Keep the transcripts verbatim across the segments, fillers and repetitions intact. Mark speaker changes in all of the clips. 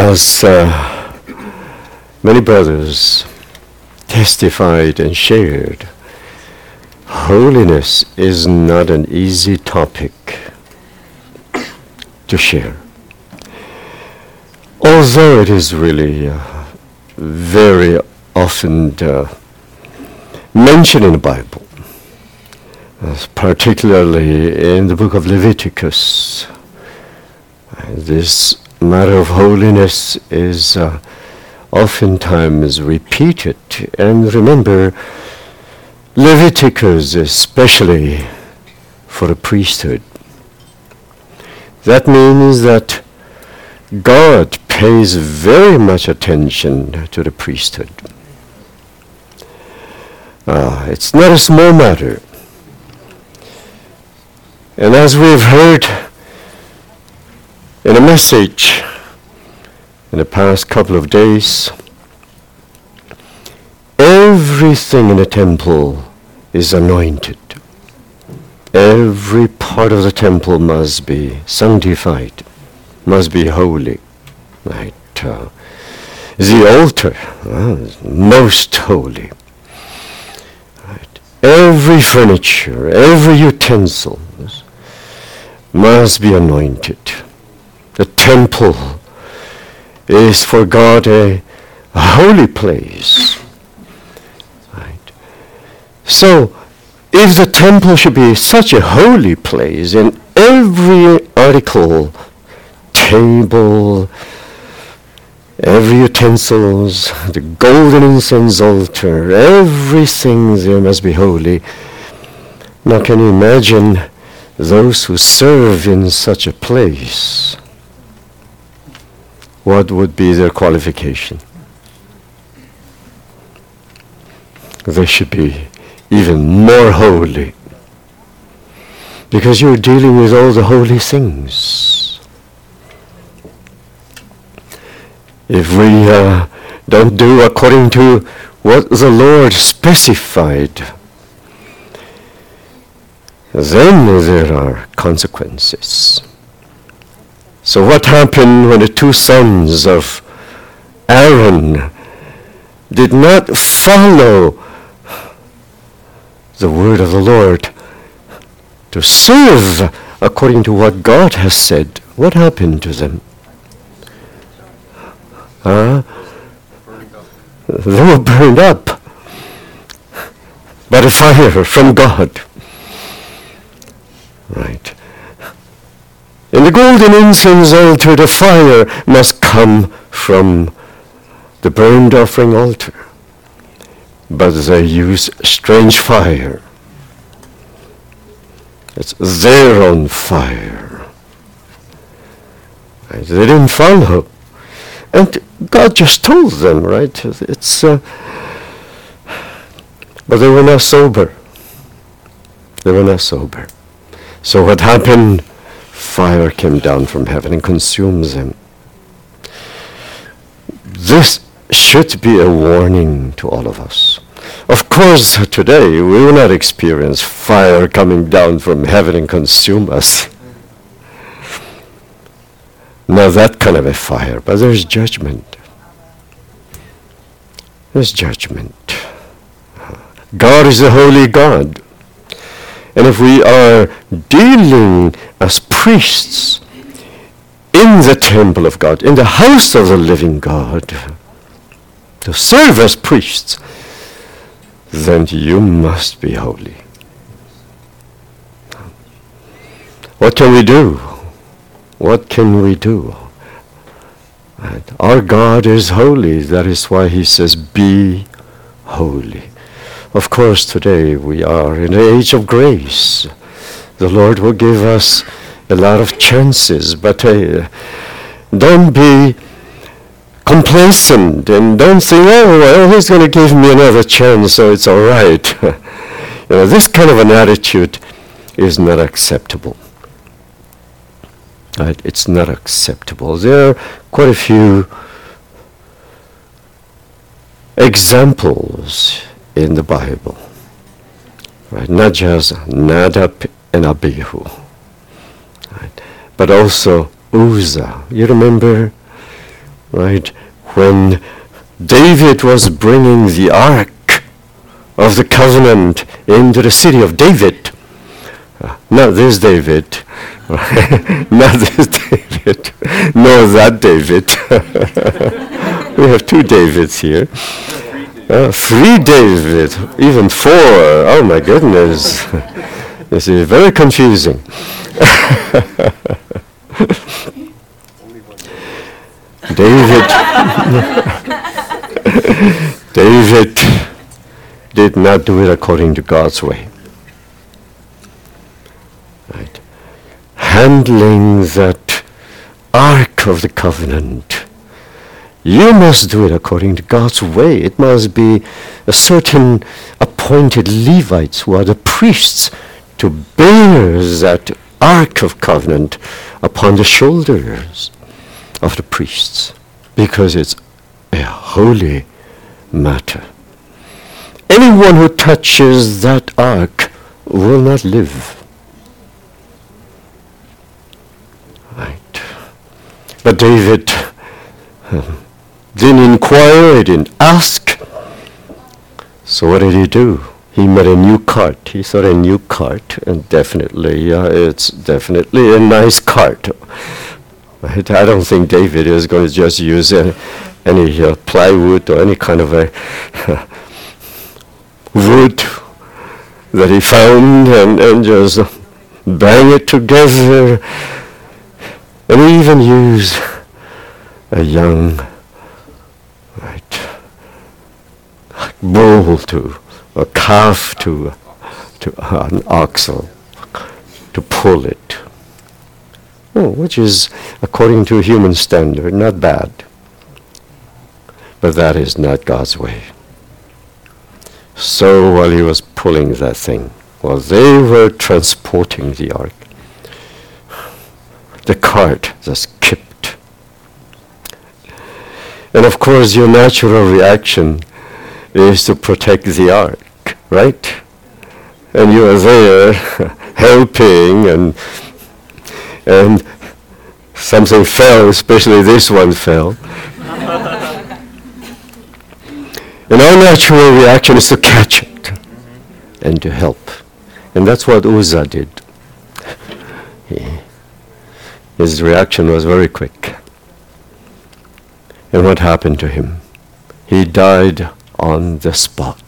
Speaker 1: As uh, many brothers testified and shared, holiness is not an easy topic to share. Although it is really uh, very often uh, mentioned in the Bible, uh, particularly in the book of Leviticus. Uh, this matter of holiness is uh, oftentimes repeated. And remember, Leviticus especially for the priesthood. That means that God pays very much attention to the priesthood. Uh, it's not a small matter. And as we've heard in a message in the past couple of days, everything in the temple is anointed. Every part of the temple must be sanctified, must be holy. Right? Uh, the altar, uh, most holy. Right? Every furniture, every utensil must be anointed. The temple is for God a, a holy place. Right? So, if the temple should be such a holy place, and every article, table, every utensils, the golden incense altar, everything there must be holy. Now can you imagine those who serve in such a place? What would be their qualification? They should be even more holy, because you're dealing with all the holy things. If we uh, don't do according to what the Lord specified, then there are consequences. So what happened when the two sons of Aaron did not follow the word of the Lord to serve according to what God has said? What happened to them? Huh? They were burned up by the fire from God. Right. In the golden incense altar, the fire must come from the burnt offering altar. But they use strange fire. It's their own fire. Right? They didn't follow. And God just told them, right? It's, uh, but they were not sober. They were not sober. So what happened? Fire came down from heaven and consumed them. This should be a warning to all of us. Of course, today we will not experience fire coming down from heaven and consume us. Not that kind of a fire, but there's judgment. There's judgment. God is a holy God. And if we are dealing as priests in the temple of God, in the house of the living God, to serve as priests, then you must be holy. What can we do? What can we do? Right. Our God is holy. That is why he says, be holy. Of course, today we are in the age of grace. The Lord will give us a lot of chances, but uh, don't be complacent and don't think, oh, well, he's going to give me another chance, so it's all right. You know, this kind of an attitude is not acceptable. Right? It's not acceptable. There are quite a few examples in the Bible, right? Not just Nadab and Abihu, right? But also Uzzah. You remember right? When David was bringing the ark of the covenant into the city of David, uh, not this David, not this David, nor that David. We have two Davids here. Uh, three David, even four. Oh my goodness. This is very confusing. David David did not do it according to God's way. Right. Handling that Ark of the Covenant, you must do it according to God's way. It must be a certain appointed Levites who are the priests to bear that Ark of Covenant upon the shoulders of the priests, because it's a holy matter. Anyone who touches that ark will not live. Right. But David um, didn't inquire, he didn't ask. So what did he do? He made a new cart. He thought a new cart, and definitely, uh, it's definitely a nice cart. Right? I don't think David is going to just use any, any uh, plywood or any kind of a uh, wood that he found and, and just bang it together. And he even used a young right, bull to, a calf to, to uh, an oxen to pull it. Oh, which is, according to human standard, not bad. But that is not God's way. So while he was pulling that thing, while they were transporting the ark, the cart just kipped. And of course your natural reaction is to protect the ark, right? And you are there helping, and and something fell, especially this one fell. And our natural reaction is to catch it and to help. And that's what Uzzah did. He, his reaction was very quick. And what happened to him? He died on the spot.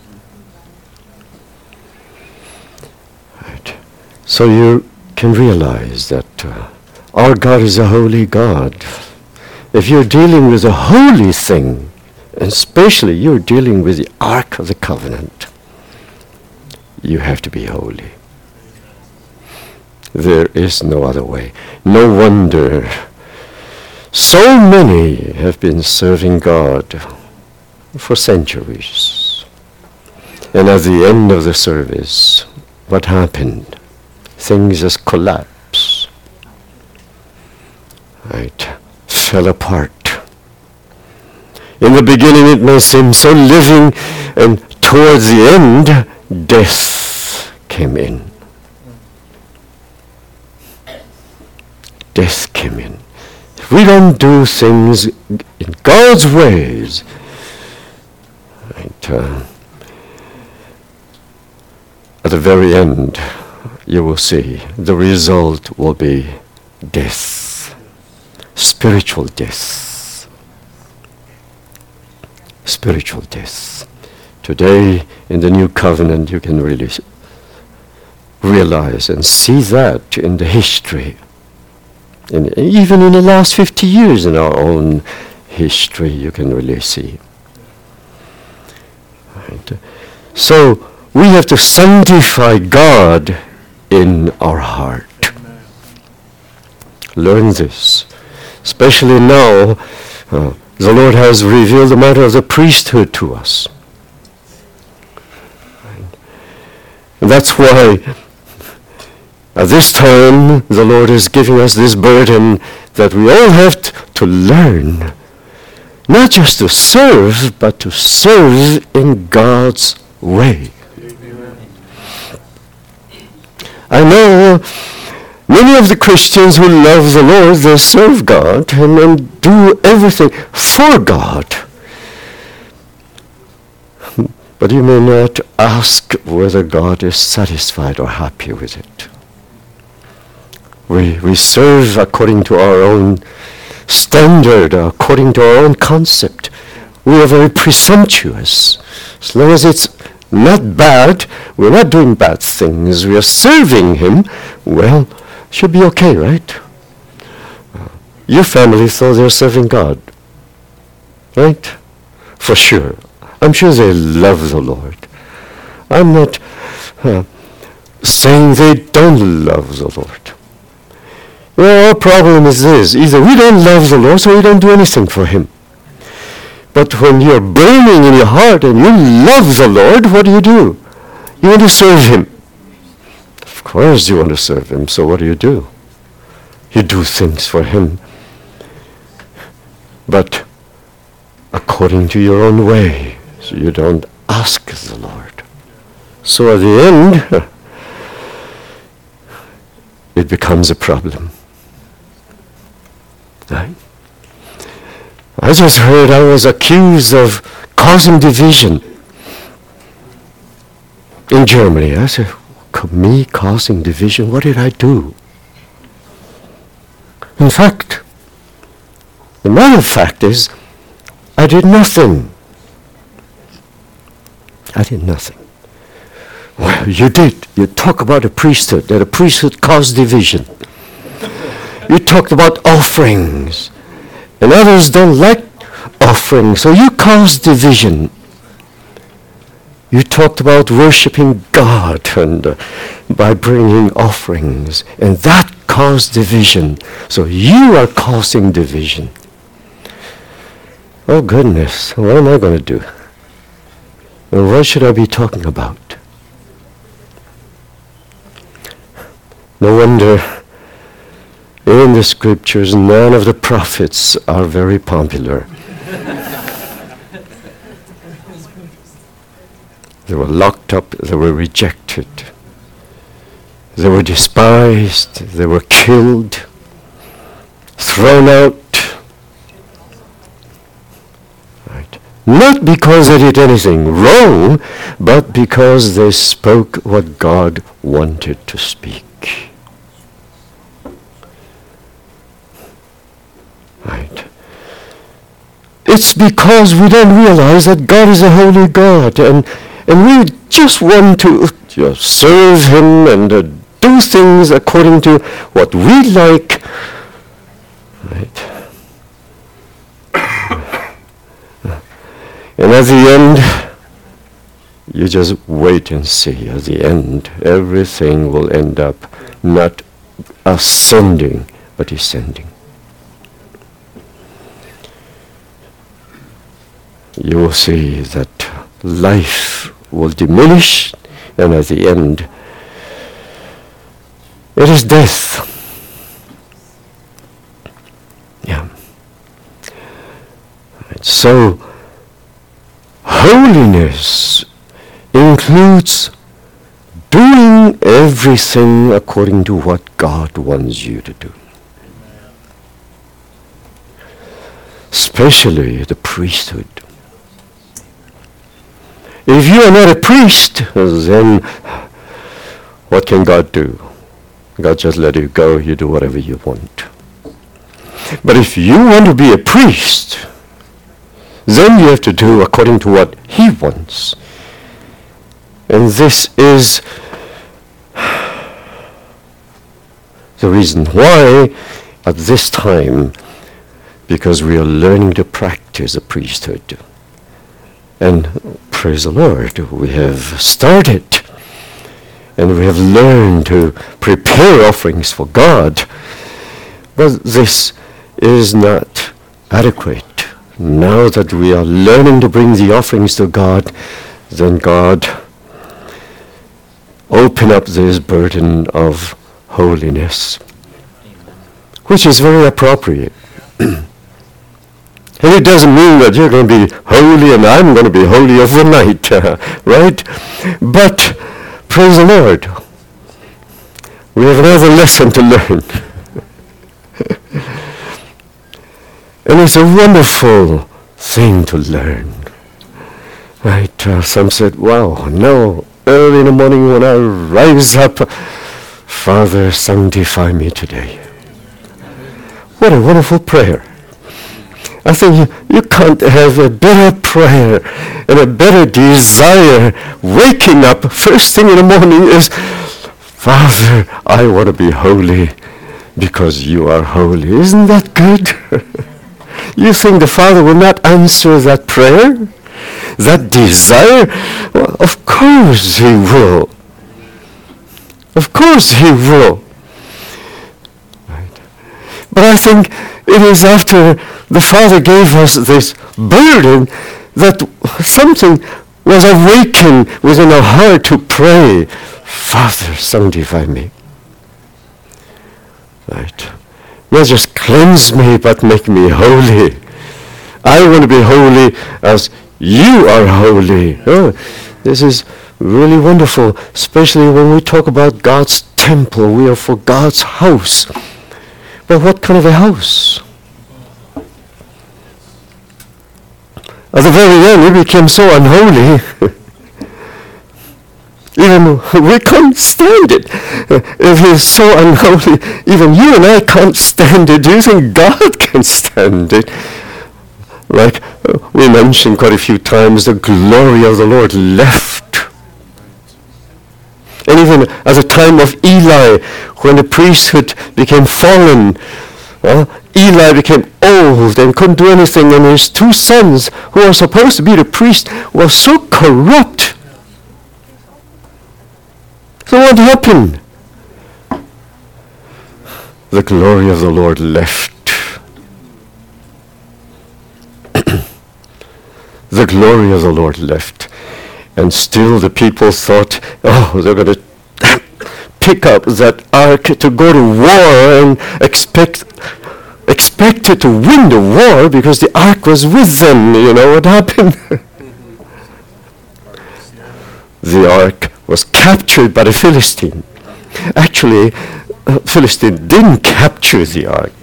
Speaker 1: Right. So you can realize that uh, our God is a holy God. If you're dealing with a holy thing, and especially you're dealing with the Ark of the Covenant, you have to be holy. There is no other way. No wonder so many have been serving God for centuries. And at the end of the service, what happened? Things just collapsed. Right? Fell apart. In the beginning it may seem so living, and towards the end, death came in. Death came in. If we don't do things in God's ways, right, uh, at the very end, you will see the result will be death, spiritual death. Spiritual death. Today, in the new covenant, you can really realize and see that in the history. And even in the last fifty years in our own history, you can really see. Right. So, we have to sanctify God in our heart. Amen. Learn this. Especially now, uh, the Lord has revealed the matter of the priesthood to us. And that's why at this time the Lord is giving us this burden that we all have t- to learn, not just to serve, but to serve in God's way. Amen. I know Many of the Christians who love the Lord, they serve God and, and do everything for God. But you may not ask whether God is satisfied or happy with it. We, we serve according to our own standard, according to our own concept. We are very presumptuous. As long as it's not bad, we're not doing bad things, we are serving Him, well, should be okay, right? Uh, your family thought they're serving God, right? For sure. I'm sure they love the Lord. I'm not uh, saying they don't love the Lord. Well, our problem is this. Either we don't love the Lord, so we don't do anything for Him. But when you're burning in your heart and you love the Lord, what do you do? You want to serve Him. Of course you want to serve Him, so what do you do? You do things for Him, but according to your own way. So you don't ask the Lord. So at the end, it becomes a problem. Right? I just heard I was accused of causing division in Germany. I said, me causing division? What did I do? In fact, the matter of fact is, I did nothing. I did nothing. Well, you did. You talk about a priesthood, that a priesthood caused division. You talked about offerings. And others don't like offerings, so you caused division. You talked about worshiping God and uh, by bringing offerings, and that caused division. So you are causing division. Oh goodness, what am I going to do? And what should I be talking about? No wonder in the scriptures none of the prophets are very popular. They were locked up, they were rejected, they were despised, they were killed, thrown out. Right. Not because they did anything wrong, but because they spoke what God wanted to speak. Right. It's because we don't realize that God is a holy God, and and we just want to you know, serve Him and uh, do things according to what we like. Right. And at the end, you just wait and see. At the end, everything will end up not ascending, but descending. You will see that life will diminish, and at the end, it is death. Yeah. Right. So, holiness includes doing everything according to what God wants you to do. Especially the priesthood. If you are not a priest, then what can God do? God just let you go, you do whatever you want. But if you want to be a priest, then you have to do according to what He wants. And this is the reason why at this time, because we are learning to practice a priesthood. And praise the Lord, we have started, and we have learned to prepare offerings for God. But this is not adequate. Now that we are learning to bring the offerings to God, then God open up this burden of holiness, which is very appropriate. And it doesn't mean that you're going to be holy and I'm going to be holy overnight, uh, right? But, praise the Lord, We have another lesson to learn. And it's a wonderful thing to learn. Right? Uh, some said, wow, no, early in the morning when I rise up, Father, sanctify me today. What a wonderful prayer. I think you, you can't have a better prayer and a better desire waking up first thing in the morning is, Father, I want to be holy because you are holy. Isn't that good? You think the Father will not answer that prayer? That desire? Well, of course he will. Of course he will. Right. But I think it is after the Father gave us this burden that something was awakened within our heart to pray, Father, sanctify me. Right. Not just cleanse me, but make me holy. I want to be holy as you are holy. Oh, this is really wonderful, especially when we talk about God's temple. We are for God's house. But what kind of a house? At the very end, we became so unholy. Even we can't stand it. If he's so unholy, even you and I can't stand it. Do you think God can stand it? Like uh, we mentioned quite a few times, the glory of the Lord left. And even at the time of Eli, when the priesthood became fallen, uh, Eli became old and couldn't do anything, and his two sons, who were supposed to be the priest, were so corrupt. So what happened? The glory of the Lord left. The glory of the Lord left. And still the people thought, oh, they're going to pick up that ark to go to war and expect expected to win the war because the ark was with them. You know what happened? The ark was captured by the Philistine. Actually, uh, Philistine didn't capture the ark.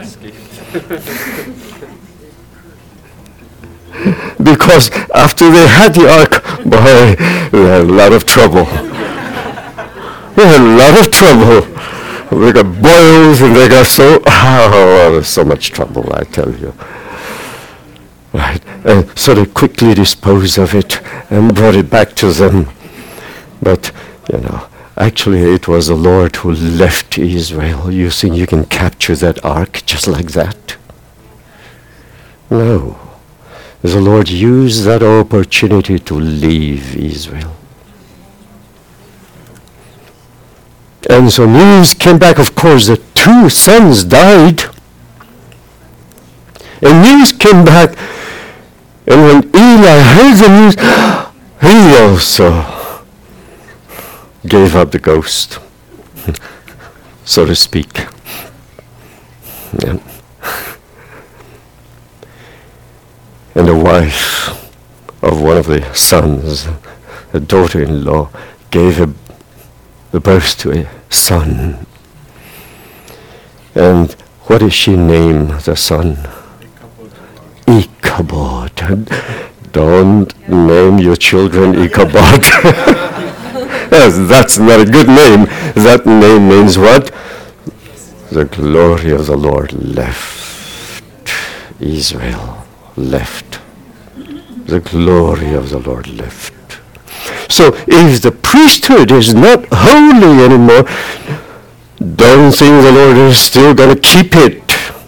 Speaker 1: Because after they had the ark, boy, they had a lot of trouble. They had a lot of trouble. They got boils and they got so, oh, so much trouble, I tell you. Right. And so they quickly disposed of it and brought it back to them. But, you know, actually it was the Lord who left Israel. You think you can capture that ark just like that? No. The Lord used that opportunity to leave Israel. And so news came back, of course, the two sons died. And news came back, and when Eli heard the news, he also gave up the ghost, so to speak. Yeah. And the wife of one of the sons, a daughter-in-law, gave a, the birth to a son. And what did she name the son? Ichabod. Don't name your children Ichabod. Yes, that's not a good name. That name means what? The glory of the Lord left Israel. Left. The glory of the Lord left. So if the priesthood is not holy anymore, don't think the Lord is still going to keep it.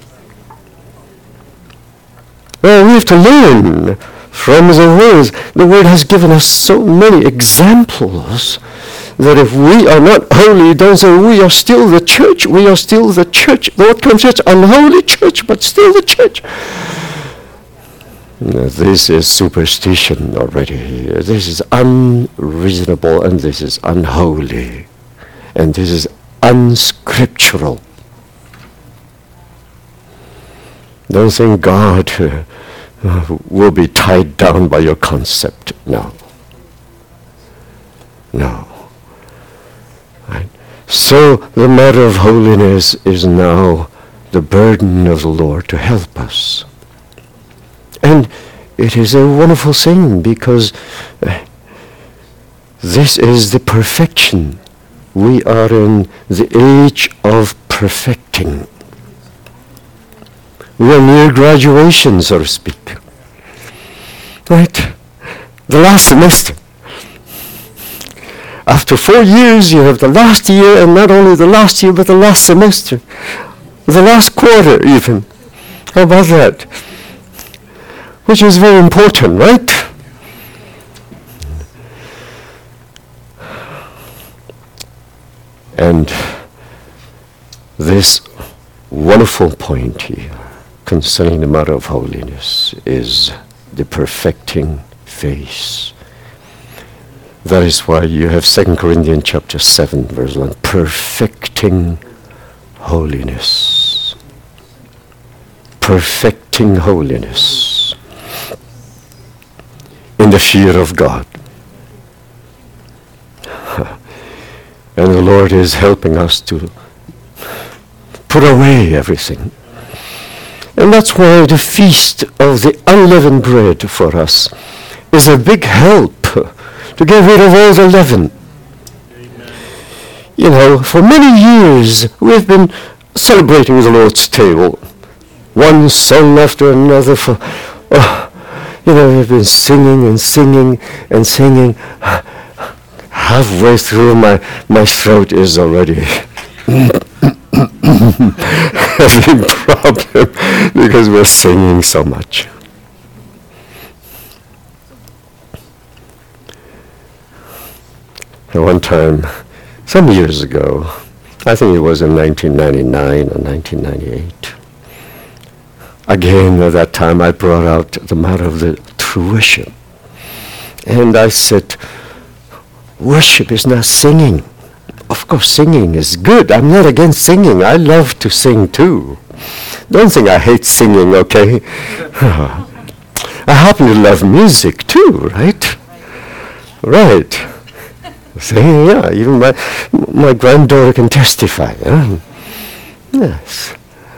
Speaker 1: Well, we have to learn from the words. The Word has given us so many examples that if we are not holy, don't say we are still the church. We are still the church. What comes church? Unholy church, but still the church. This is superstition already. This is unreasonable, and this is unholy, and this is unscriptural. Don't think God uh, uh, will be tied down by your concept. No. No. Right? So the matter of holiness is now the burden of the Lord to help us. And it is a wonderful thing, because uh, this is the perfection. We are in the age of perfecting. We are near graduation, so to speak. Right? The last semester. After four years, you have the last year, and not only the last year, but the last semester. The last quarter, even. How about that? Which is very important, right? And this wonderful point here concerning the matter of holiness is the perfecting phase. That is why you have Second Corinthians chapter seven, verse one, perfecting holiness. Perfecting holiness in the fear of God. And the Lord is helping us to put away everything. And that's why the feast of the unleavened bread for us is a big help to get rid of all the leaven. Amen. You know, for many years we've been celebrating the Lord's table. One song after another for, oh, you know, we've been singing and singing and singing. Halfway through, my, my throat is already having problem because we're singing so much. At one time, some years ago, I think it was in nineteen ninety-nine or nineteen ninety-eight, again at that time I brought out the matter of the true worship. And I said, worship is not singing. Of course, singing is good. I'm not against singing. I love to sing too. Don't think I hate singing, okay? I happen to love music too, right? Right. Singing, yeah. Even my my granddaughter can testify. Huh? Yes.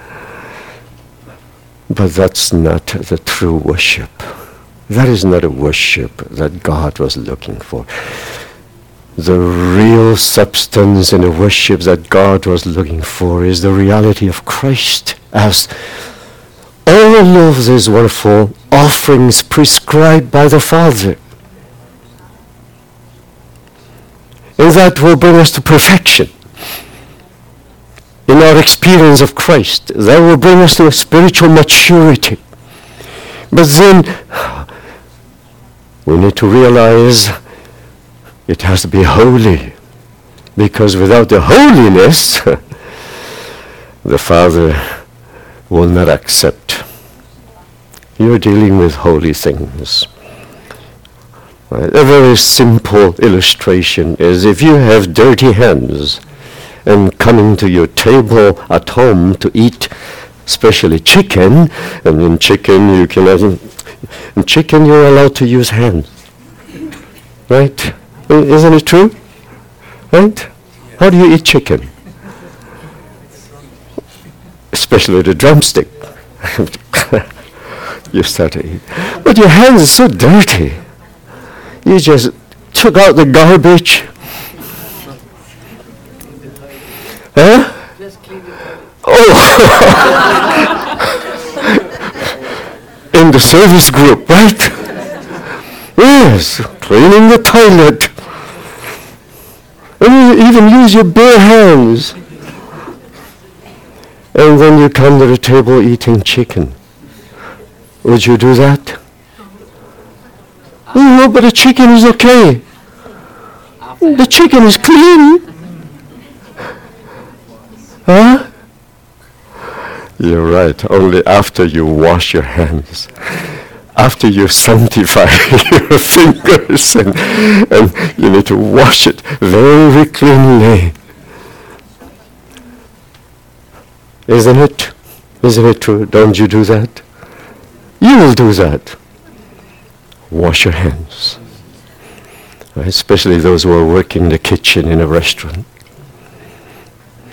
Speaker 1: But that's not the true worship. That is not a worship that God was looking for. The real substance in the worship that God was looking for is the reality of Christ as all of these wonderful offerings prescribed by the Father. And that will bring us to perfection in our experience of Christ. That will bring us to a spiritual maturity. But then we need to realize it has to be holy, because without the holiness, the Father will not accept. You're dealing with holy things. Right? A very simple illustration is if you have dirty hands and coming to your table at home to eat, especially chicken, and in chicken you can, in chicken you're allowed to use hands, right? Isn't it true? Right? How do you eat chicken? Especially the drumstick. You start to eat. But your hands are so dirty. You just took out the garbage. Huh? Oh! In the service group, right? Yes, cleaning the toilet. And you even use your bare hands. And then you come to the table eating chicken. Would you do that? Oh, no, but the chicken is okay. The chicken is clean. Huh? You're right. Only after you wash your hands. After you sanctify your fingers and, and you need to wash it very cleanly. Isn't it? Isn't it true? Don't you do that? You will do that. Wash your hands. Right? Especially those who are working in the kitchen in a restaurant.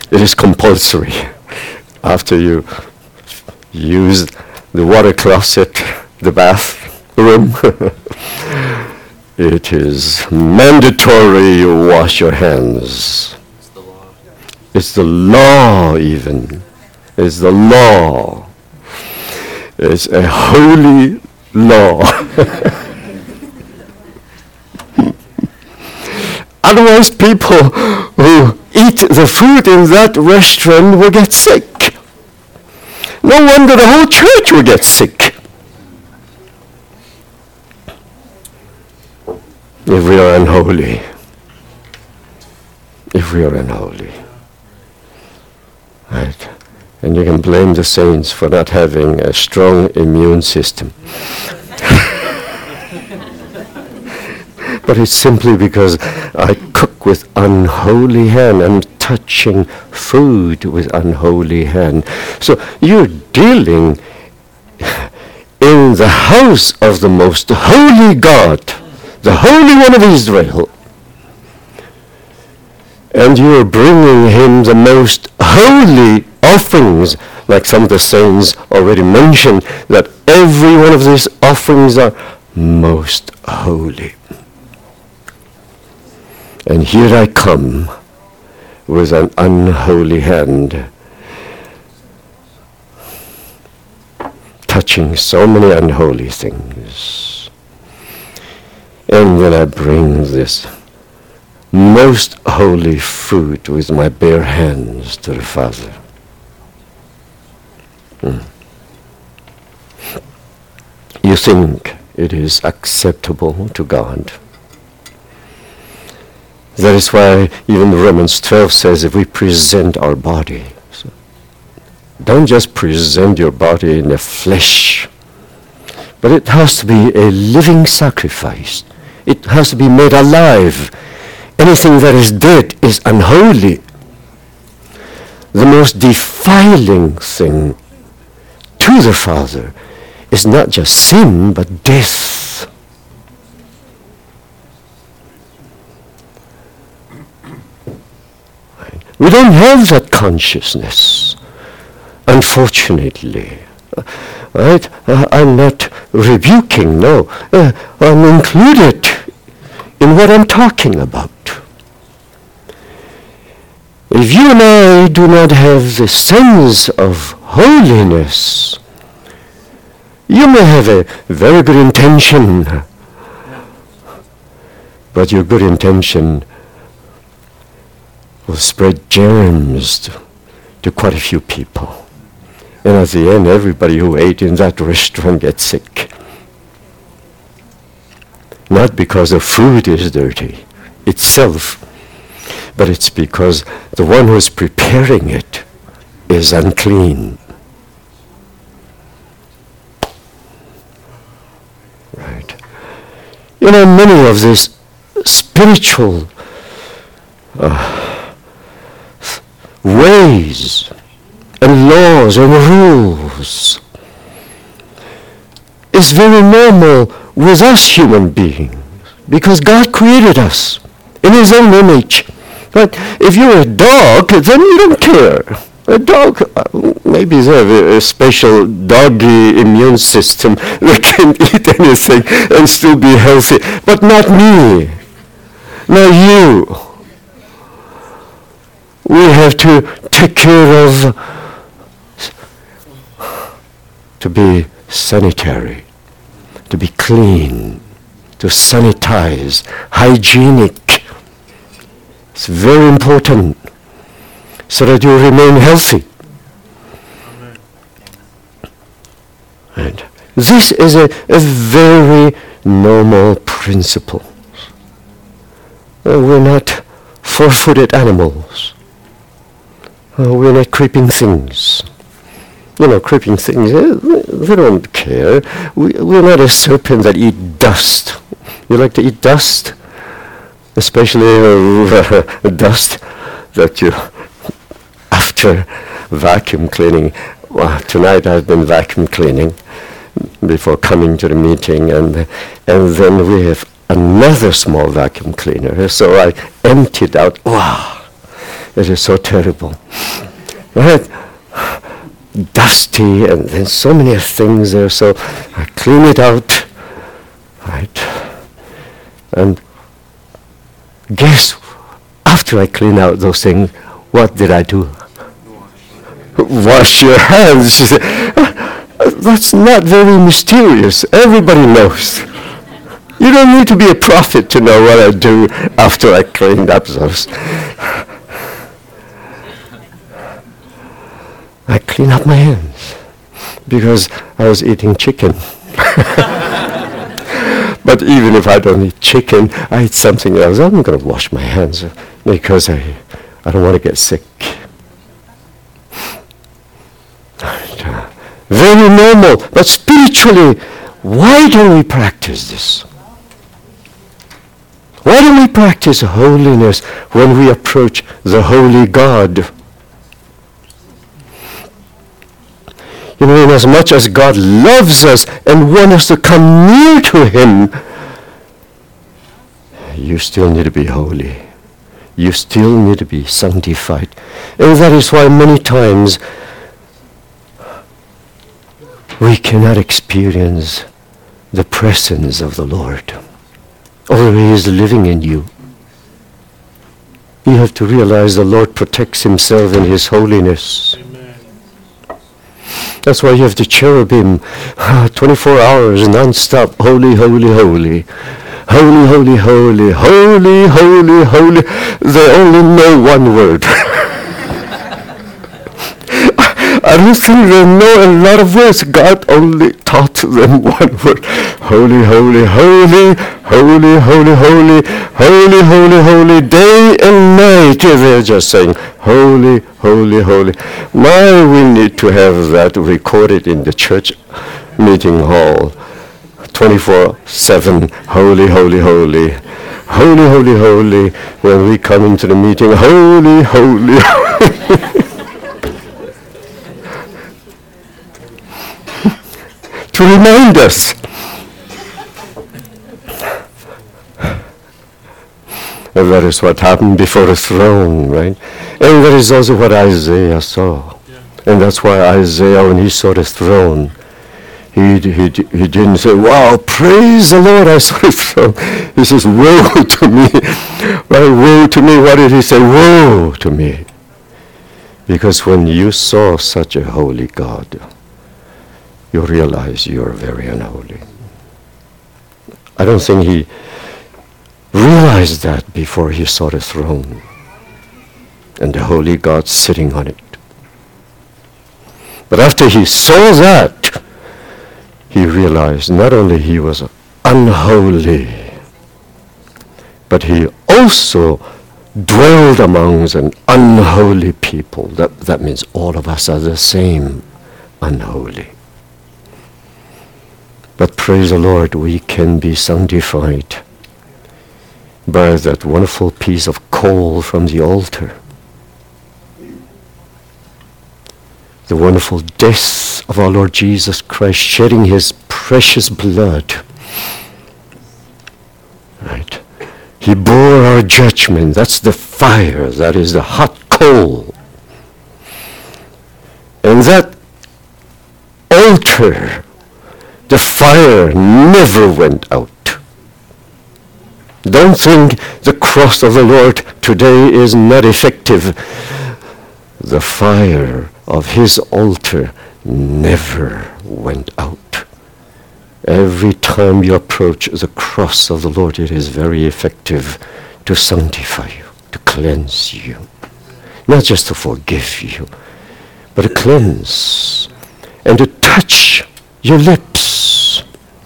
Speaker 1: It is compulsory. After you use the water closet, the bathroom, it is mandatory you wash your hands.
Speaker 2: It's the law.
Speaker 1: It's the law even. It's the law. It's a holy law. Otherwise, people who eat the food in that restaurant will get sick. No wonder the whole church will get sick. If we are unholy. If we are unholy. Right? And you can blame the saints for not having a strong immune system. But it's simply because I cook with unholy hand. I'm touching food with unholy hand. So you're dealing in the house of the most holy God, the Holy One of Israel. And you're bringing him the most holy offerings, like some of the saints already mentioned, that every one of these offerings are most holy. And here I come with an unholy hand, touching so many unholy things. And then I bring this most holy food with my bare hands to the Father. Hmm. You think it is acceptable to God? That is why even Romans twelve says if we present our body, so don't just present your body in the flesh, but it has to be a living sacrifice. It has to be made alive. Anything that is dead is unholy. The most defiling thing to the Father is not just sin, but death. We don't have that consciousness, unfortunately. Right? Uh, I'm not rebuking, no. Uh, I'm included in what I'm talking about. If you and I do not have the sense of holiness, you may have a very good intention, but your good intention will spread germs to, to quite a few people. And at the end, everybody who ate in that restaurant gets sick. Not because the food is dirty itself, but it's because the one who is preparing it is unclean. Right. You know, many of these spiritual uh, ways and laws and rules is very normal with us human beings, because God created us in his own image. But if you're a dog, then you don't care. A dog, uh, maybe they have a, a special doggy immune system that can eat anything and still be healthy. But not me, not you. We have to take care of, to be sanitary, to be clean, to sanitize, hygienic. It's very important so that you remain healthy. And this is a, a very normal principle. Uh, we're not four-footed animals. Uh, we're not creeping things. You know, creeping things, uh, they don't care. We, we're not a serpent that eat dust. You like to eat dust? Especially uh, dust that you, after vacuum cleaning. Well, tonight I've been vacuum cleaning before coming to the meeting, and and then we have another small vacuum cleaner. So I emptied out. Wow, It is so terrible. Right? Dusty, and then so many things there, so I clean it out. Right? And guess, after I clean out those things, what did I do? Wash your hands. She said, that's not very mysterious. Everybody knows. You don't need to be a prophet to know what I do after I cleaned up those. I clean up my hands because I was eating chicken. But even if I don't eat chicken, I eat something else. I'm going to wash my hands because I, I don't want to get sick. Very normal, but spiritually, why don't we practice this? Why don't we practice holiness when we approach the holy God? You know, inasmuch as God loves us and wants us to come near to Him, you still need to be holy. You still need to be sanctified. And that is why many times we cannot experience the presence of the Lord, although He is living in you. You have to realize the Lord protects Himself in His holiness. Amen. That's why you have the cherubim, twenty-four hours non-stop, holy, holy, holy. Holy, holy, holy, holy, holy, holy. They only know one word. I don't think they know a lot of words. God only taught them one word. Holy, holy, holy, holy, holy, holy, holy, holy, holy, day and night. They're just saying, holy, holy, holy. My, we need to have that recorded in the church meeting hall. twenty-four seven, holy, holy, holy. Holy, holy, holy. When we come into the meeting, holy, holy, holy. To remind us. And that is what happened before the throne, right? And that is also what Isaiah saw. Yeah. And that's why Isaiah, when he saw the throne, he, he, he didn't say, wow, praise the Lord, I saw the throne. He says, woe to me. Right, woe to me. What did he say? Woe to me. Because when you saw such a holy God, you realize you are very unholy. I don't think he realized that before he saw the throne and the holy God sitting on it. But after he saw that, he realized not only he was unholy, but he also dwelled amongst an unholy people. That, that means all of us are the same unholy. But praise the Lord, we can be sanctified by that wonderful piece of coal from the altar. The wonderful death of our Lord Jesus Christ, shedding His precious blood. Right? He bore our judgment. That's the fire. That is the hot coal. And that altar, the fire never went out. Don't think the cross of the Lord today is not effective. The fire of His altar never went out. Every time you approach the cross of the Lord, it is very effective to sanctify you, to cleanse you. Not just to forgive you, but to cleanse and to touch your lips.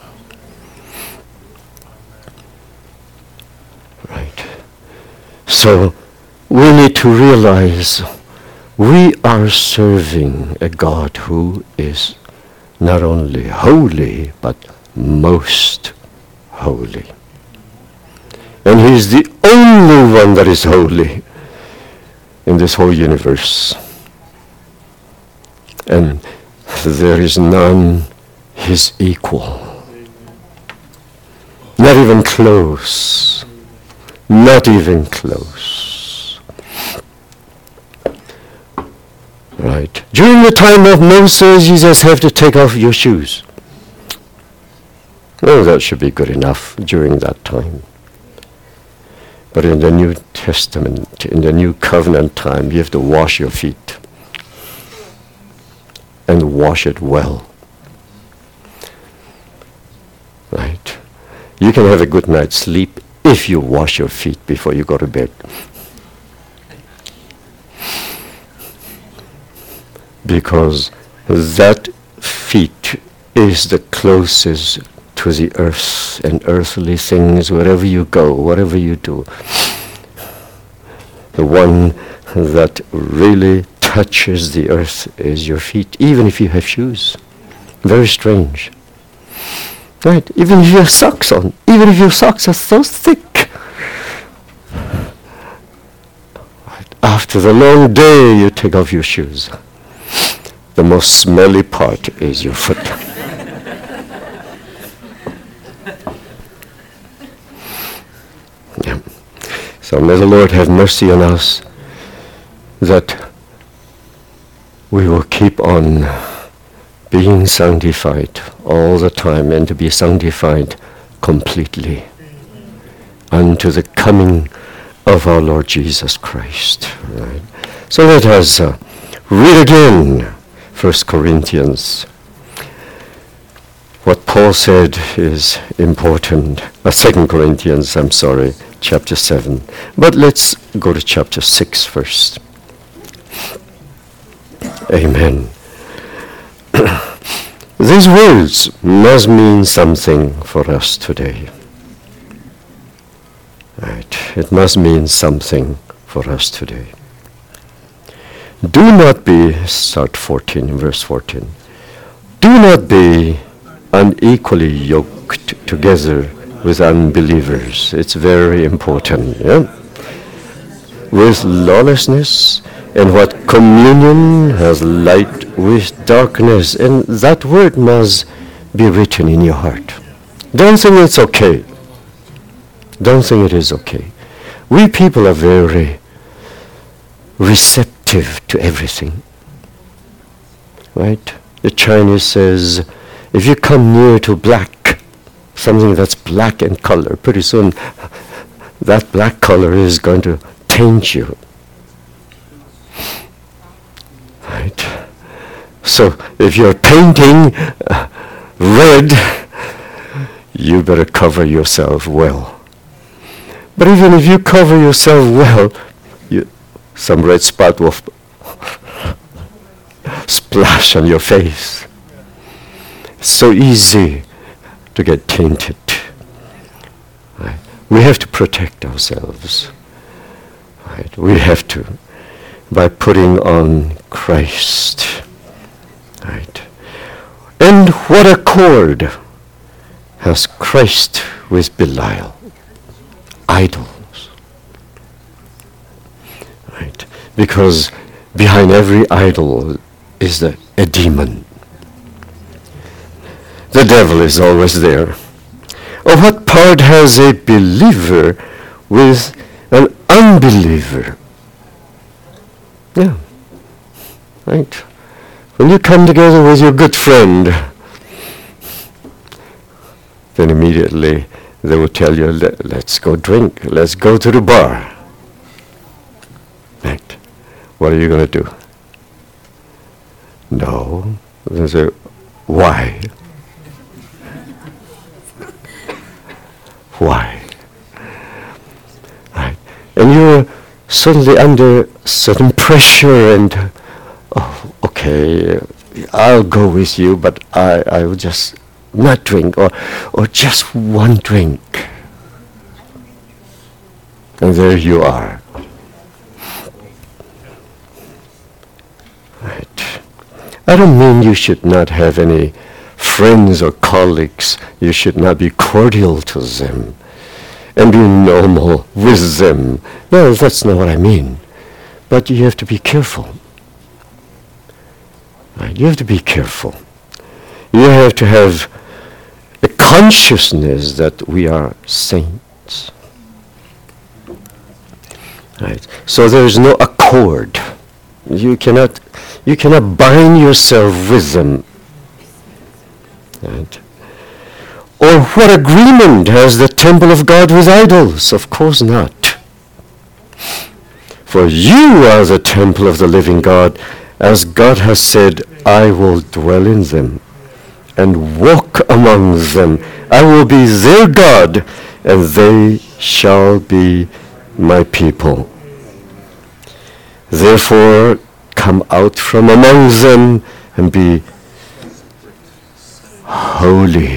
Speaker 1: Right. So we need to realize we are serving a God who is not only holy, but most holy. And He is the only one that is holy in this whole universe. And there is none His equal. Not even close. Not even close. Right. During the time of Moses, you just have to take off your shoes. Well, that should be good enough during that time. But in the New Testament, in the New Covenant time, you have to wash your feet. And wash it well. Right. You can have a good night's sleep if you wash your feet before you go to bed. Because that feet is the closest to the earth and earthly things wherever you go, whatever you do. The one that really touches the earth is your feet, even if you have shoes. Very strange. Right? Even if you have socks on, even if your socks are so thick. Right. After the long day, you take off your shoes. The most smelly part is your foot. Yeah. So may the Lord have mercy on us that we will keep on being sanctified all the time and to be sanctified completely unto the coming of our Lord Jesus Christ. Right. So let us uh, read again First Corinthians. What Paul said is important. Uh, Second Corinthians, I'm sorry, chapter seven. But let's go to chapter six first. Amen. These words must mean something for us today. Right. It must mean something for us today. Do not be, start fourteen, verse fourteen. Do not be unequally yoked together with unbelievers. It's very important. Yeah? With lawlessness, and what communion has light with darkness? And that word must be written in your heart. Don't think it's okay. Don't think it is okay. We people are very receptive to everything. Right? The Chinese says, if you come near to black, something that's black in color, pretty soon that black color is going to taint you. Right? So if you're painting uh, red, you better cover yourself well. But even if you cover yourself well, you, some red spot will splash on your face. It's so easy to get tainted. Right? We have to protect ourselves. Right? We have to, by putting on Christ. Right? And what accord has Christ with Belial? Idols. Right? Because behind every idol is the, a demon. The devil is always there. Or what part has a believer with an unbeliever? Yeah. Right. When you come together with your good friend, then immediately they will tell you, Let, let's go drink, let's go to the bar. Right. What are you going to do? No. They say, why? Why? Right. And you're suddenly under certain pressure and, oh, okay, I'll go with you, but I, I will just not drink, or, or just one drink. And there you are. Right. I don't mean you should not have any friends or colleagues. You should not be cordial to them and be normal with them. No, that's not what I mean. But you have to be careful. Right? You have to be careful. You have to have a consciousness that we are saints. Right? So there is no accord. You cannot, You cannot bind yourself with them. Right? Or what agreement has the temple of God with idols? Of course not. For you are the temple of the living God, as God has said, I will dwell in them and walk among them. I will be their God, and they shall be my people. Therefore, come out from among them and be holy.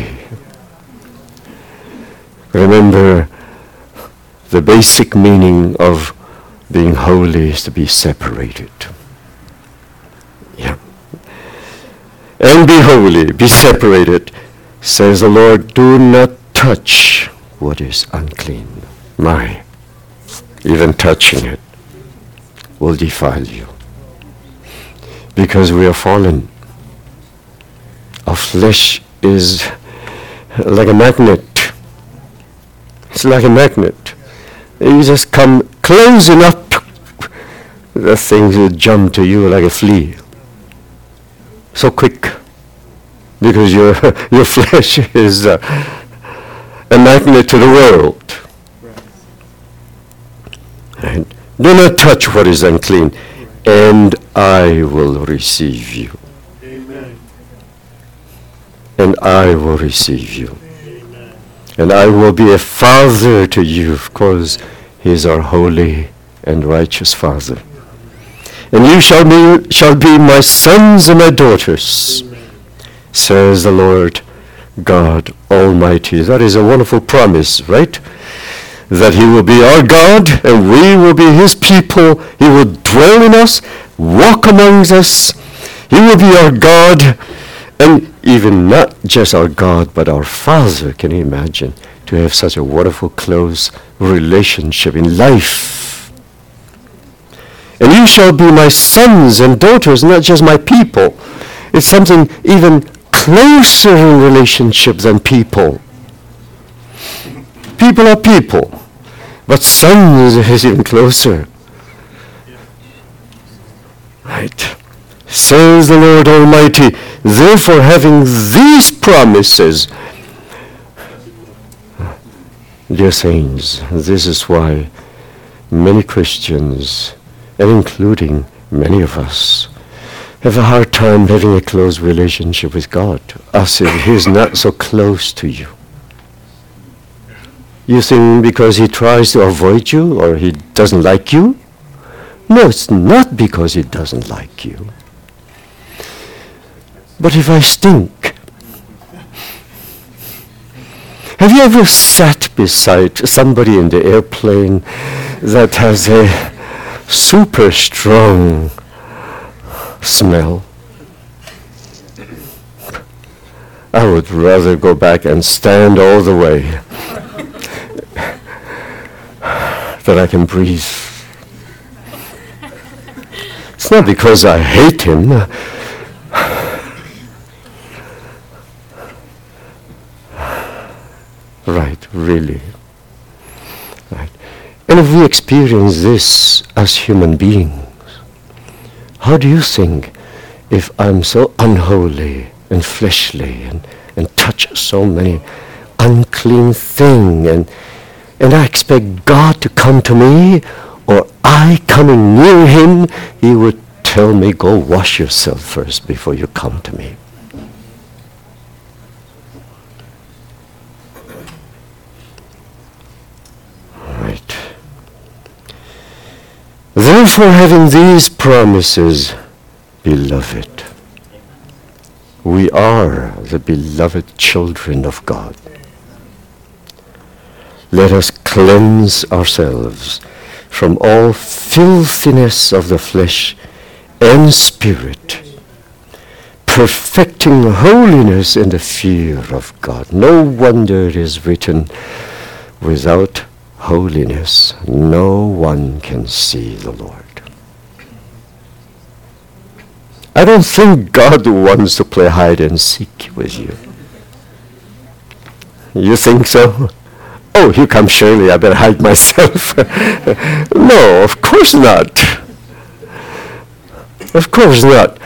Speaker 1: Remember, the basic meaning of being holy is to be separated. Yeah. And be holy, be separated, says the Lord. Do not touch what is unclean. My, even touching it will defile you. Because we are fallen. Our flesh is like a magnet. It's like a magnet. You just come close enough, the things will jump to you like a flea. So quick. Because your your flesh is uh, a magnet to the world. Right? Do not touch what is unclean, and I will receive you. Amen. And I will receive you. Amen. And I will be a father to you, of course. He is our holy and righteous Father. And you shall be, shall be my sons and my daughters, Amen. Says the Lord God Almighty. That is a wonderful promise, right? That he will be our God and we will be his people. He will dwell in us, walk amongst us. He will be our God, and even not just our God, but our Father. Can you imagine to have such a wonderful, close relationship in life? And you shall be my sons and daughters, not just my people. It's something even closer in relationship than people. People are people, but sons is even closer. Right. Says the Lord Almighty, therefore having these promises, dear saints, this is why many Christians, and including many of us, have a hard time having a close relationship with God, as if he is not so close to you. You think because he tries to avoid you or he doesn't like you? No, it's not because he doesn't like you. But if I stink, have you ever sat beside somebody in the airplane that has a super strong smell? I would rather go back and stand all the way that I can breathe. It's not because I hate him. Right, really. Right. And if we experience this as human beings, how do you think if I'm so unholy and fleshly and, and touch so many unclean things and and I expect God to come to me, or I coming near him, he would tell me, go wash yourself first before you come to me. Right. Therefore, having these promises, beloved, we are the beloved children of God. Let us cleanse ourselves from all filthiness of the flesh and spirit, perfecting holiness in the fear of God. No wonder it is written, without holiness no one can see the Lord. I don't think God wants to play hide and seek with you. You think so? Oh, here comes Shirley, I better hide myself. No, of course not. Of course not.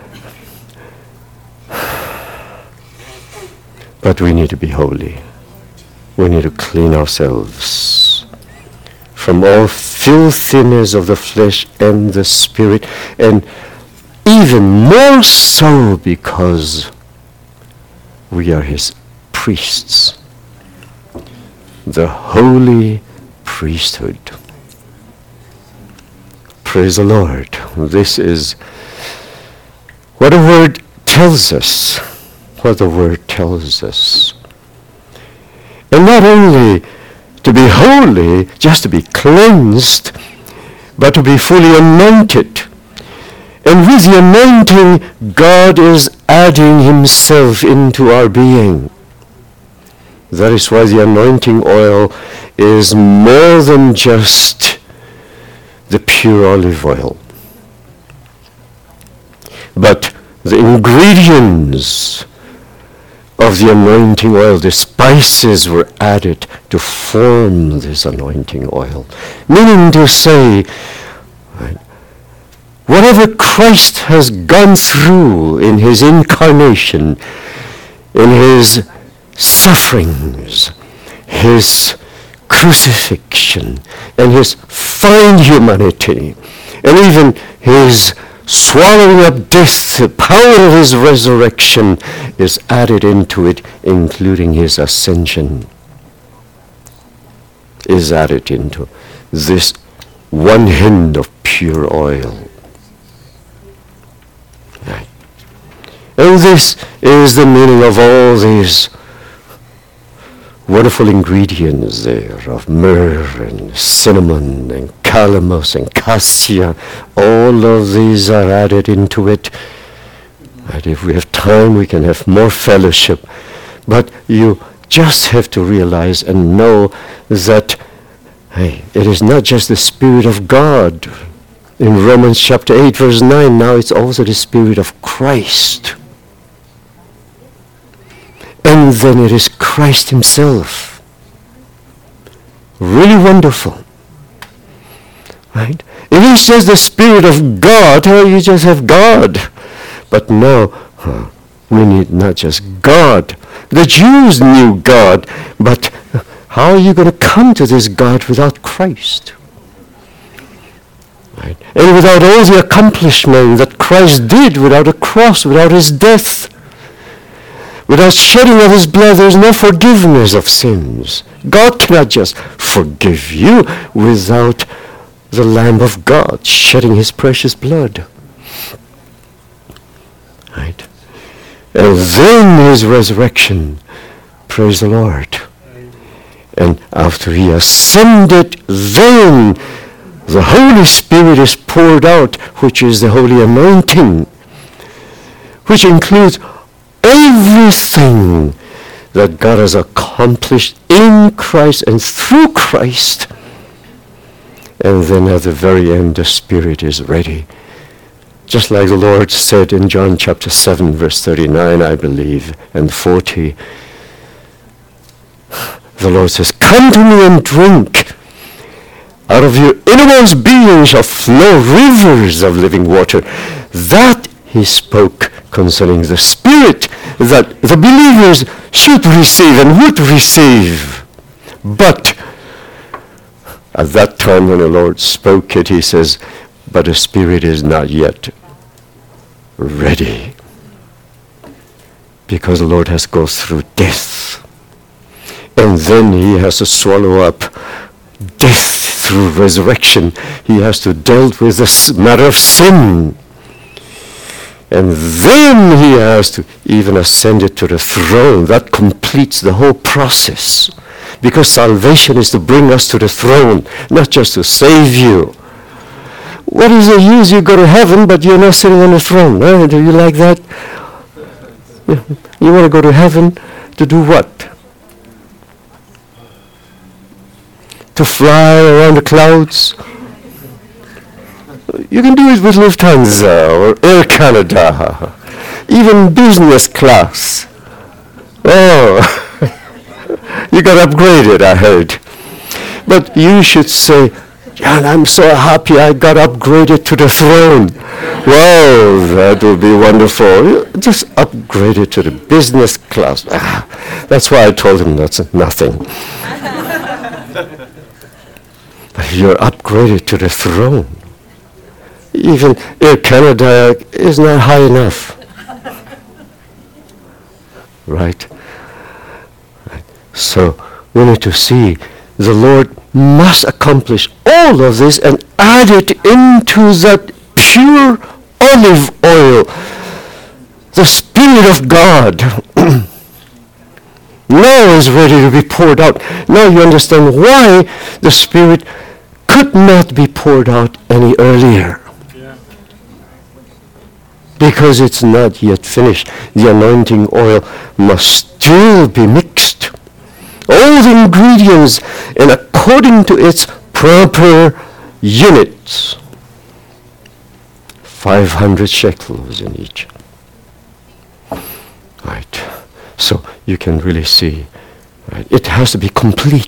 Speaker 1: But we need to be holy. We need to clean ourselves from all filthiness of the flesh and the spirit, and even more so because we are his priests, the holy priesthood. Praise the Lord. This is what the word tells us, what the word tells us. And not only to be holy, just to be cleansed, but to be fully anointed. And with the anointing, God is adding himself into our being. That is why the anointing oil is more than just the pure olive oil. But the ingredients of the anointing oil, the spices were added to form this anointing oil. Meaning to say, right, whatever Christ has gone through in his incarnation, in his sufferings, his crucifixion, and his fine humanity, and even his swallowing up death, the power of his resurrection is added into it, including his ascension, is added into this one hand of pure oil. Right. And this is the meaning of all these wonderful ingredients there of myrrh and cinnamon and calamus and cassia. All of these are added into it. And if we have time, we can have more fellowship. But you just have to realize and know that, hey, it is not just the Spirit of God. In Romans chapter eight, verse nine, now it's also the Spirit of Christ. And then it is Christ himself. Really wonderful. Right? If it's just the Spirit of God, oh, you just have God. But no, huh, we need not just God. The Jews knew God, but how are you going to come to this God without Christ? Right? And without all the accomplishment that Christ did, without a cross, without his death, without shedding of his blood, there is no forgiveness of sins. God cannot just forgive you without the Lamb of God shedding his precious blood. Right? And then his resurrection. Praise the Lord. And after he ascended, then the Holy Spirit is poured out, which is the holy anointing, which includes everything that God has accomplished in Christ and through Christ. And then at the very end, the Spirit is ready. Just like the Lord said in John chapter seven, verse thirty-nine, I believe, and forty. The Lord says, come to me and drink. Out of your innermost being shall flow rivers of living water. That he spoke concerning the Spirit that the believers should receive and would receive. But at that time when the Lord spoke it, he says, but the Spirit is not yet ready. Because the Lord has to go through death. And then he has to swallow up death through resurrection. He has to deal with the matter of sin. And then he has to even ascend it to the throne. That completes the whole process. Because salvation is to bring us to the throne, not just to save you. What is the use? You go to heaven, but you're not sitting on the throne. Huh? Do you like that? You want to go to heaven to do what? To fly around the clouds? You can do it with Lufthansa or Air Canada, even business class. Oh, you got upgraded, I heard. But you should say, John, I'm so happy I got upgraded to the throne. Well, that would be wonderful. Just upgrade it to the business class. Ah, that's why I told him that's nothing. But you're upgraded to the throne. Even Air Canada is not high enough. Right? Right? So we need to see the Lord must accomplish all of this and add it into that pure olive oil, the Spirit of God. Now is ready to be poured out. Now you understand why the Spirit could not be poured out any earlier. Yeah. Because it's not yet finished. The anointing oil must still be mixed. All the ingredients and according to its proper units. five hundred shekels in each. Right. So you can really see, right? It has to be complete.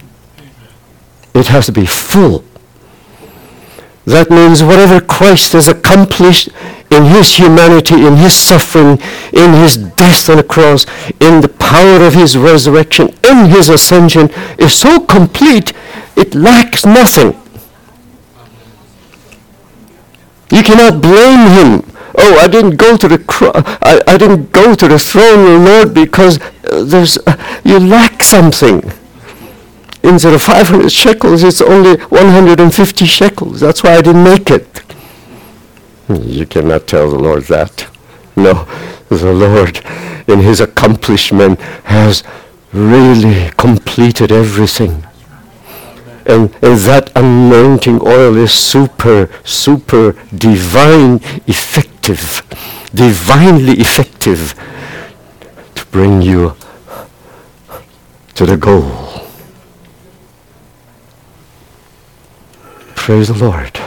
Speaker 1: It has to be full. That means whatever Christ has accomplished in his humanity, in his suffering, in his death on the cross, in the power of his resurrection, in his ascension, is so complete, it lacks nothing. You cannot blame him. Oh, I didn't go to the cro- I, I didn't go to the throne, Lord, because uh, there's uh, you lack something. Instead of five hundred shekels, it's only one hundred fifty shekels. That's why I didn't make it. You cannot tell the Lord that. No, the Lord, in his accomplishment, has really completed everything. And, and that anointing oil is super, super divine effective, divinely effective to bring you to the goal. Praise the Lord.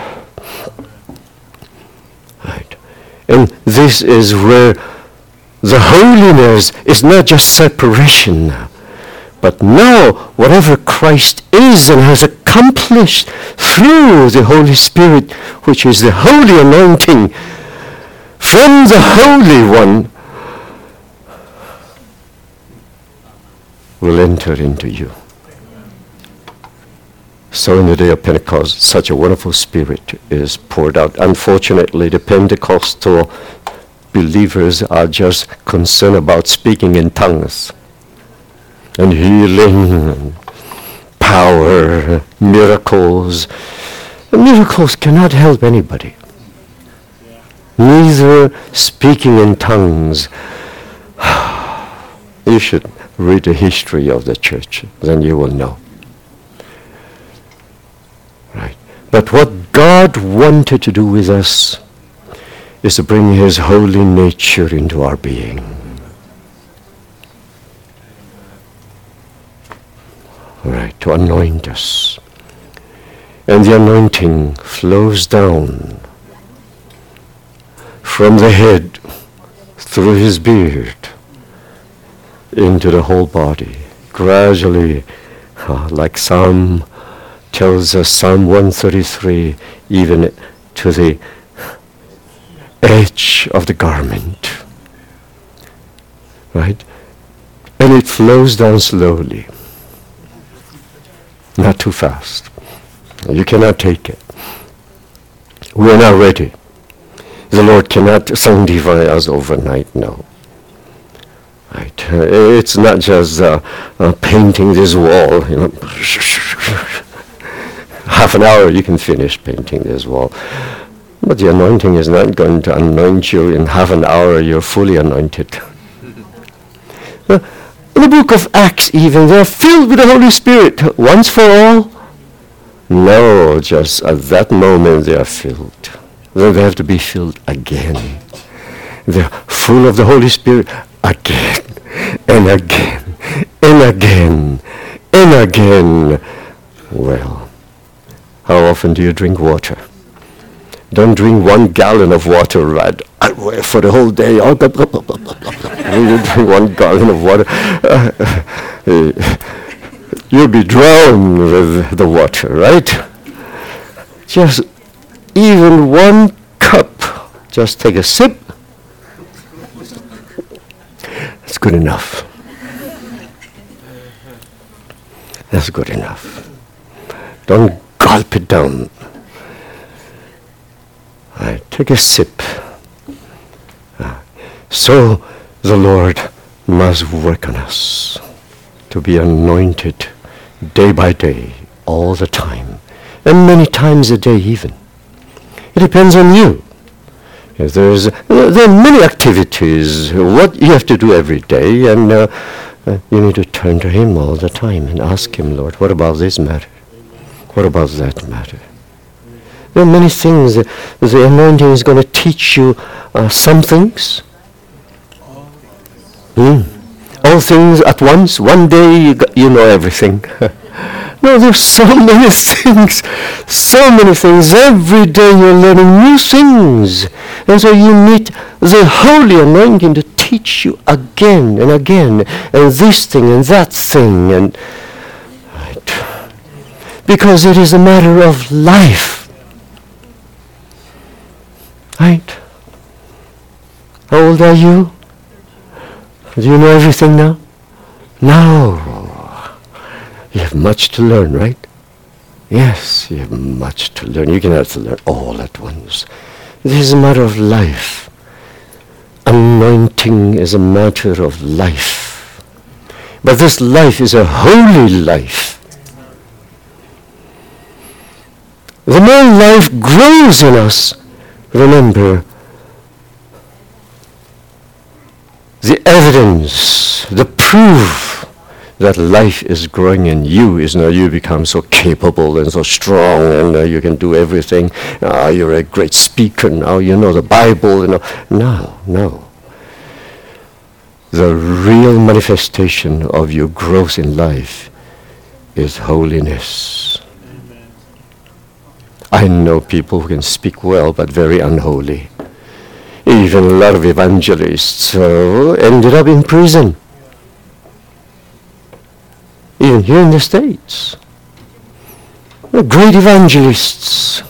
Speaker 1: Right. And this is where the holiness is not just separation, but now whatever Christ is and has accomplished through the Holy Spirit, which is the holy anointing from the Holy One, will enter into you. So in the day of Pentecost, such a wonderful Spirit is poured out. Unfortunately, the Pentecostal believers are just concerned about speaking in tongues and healing, power, miracles. The miracles cannot help anybody. Neither speaking in tongues. You should read the history of the church, then you will know. Right. But what God wanted to do with us is to bring his holy nature into our being. Right, to anoint us. And the anointing flows down from the head through his beard into the whole body, gradually, uh, like Psalm tells us, Psalm one thirty-three, even to the edge of the garment. Right? And it flows down slowly. Not too fast. You cannot take it. We are not ready. The Lord cannot sanctify us overnight, no. Right? Uh, it's not just uh, uh, painting this wall. You know. Half an hour you can finish painting this wall. But the anointing is not going to anoint you in half an hour. You're fully anointed. uh, In the book of Acts even, they're filled with the Holy Spirit once for all. No, just at that moment they are filled. Then they have to be filled again. They're full of the Holy Spirit again and again and again and again. Well, how often do you drink water? Don't drink one gallon of water right for the whole day. You drink one gallon of water. Uh, you'll be drowned with the water, right? Just even one cup Just take a sip. That's good enough. That's good enough. Don't gulp it down. Right, take a sip. Uh, so the Lord must work on us to be anointed day by day, all the time, and many times a day even. It depends on you. If there's, there are many activities, what you have to do every day, and uh, uh, you need to turn to Him all the time and ask Him, Lord, what about this matter? What about that matter? There are many things. Uh, the anointing is going to teach you uh, some things. Mm. All things at once. One day you, got, you know everything. No, there's so many things. So many things. Every day you're learning new things. And so you need the holy anointing to teach you again and again. And this thing and that thing. And right. Because it is a matter of life. Right? How old are you? Do you know everything now? No. You have much to learn, right? Yes, you have much to learn. You cannot learn all at once. This is a matter of life. Anointing is a matter of life. But this life is a holy life. The more life grows in us, remember, the evidence, the proof that life is growing in you is now you become so capable and so strong, and uh, you can do everything. Uh, you're a great speaker now. You know the Bible. You know. No, no. The real manifestation of your growth in life is holiness. Amen. I know people who can speak well but very unholy. Even a lot of evangelists uh, ended up in prison. Even here in the States. They're great evangelists.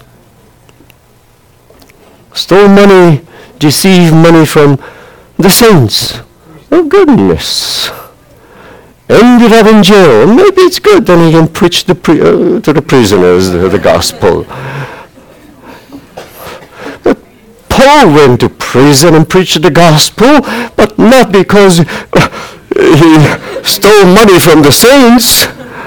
Speaker 1: Stole money, deceived money from the saints. Oh goodness. Ended up in jail. Maybe it's good, then he can preach the pri- uh, to the prisoners the, the gospel. But Paul went to prison and preached the gospel, but not because uh, he stole money from the saints.